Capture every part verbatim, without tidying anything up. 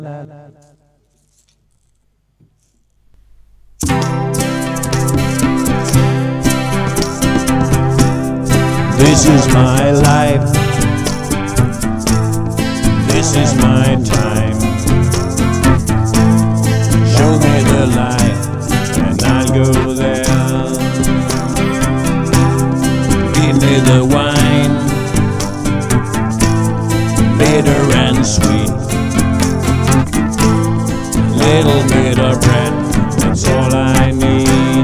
This is my life, this is my time. Show me the light and I'll go there. Give me the wine, bitter and sweet. A little bit of bread, that's all I need.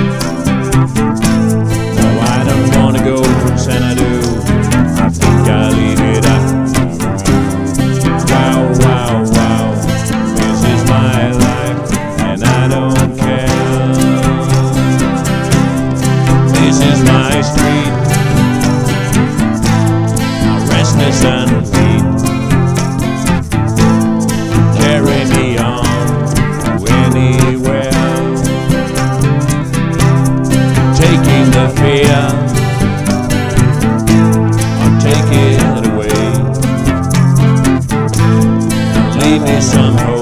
No, I don't wanna go from Xanadu, I think I'll leave it up. Wow, wow, wow, this is my life and I don't care. This is my street, I'm restless and feet. Carry me on to anywhere, taking the fear, or take it away, and leave me some hope.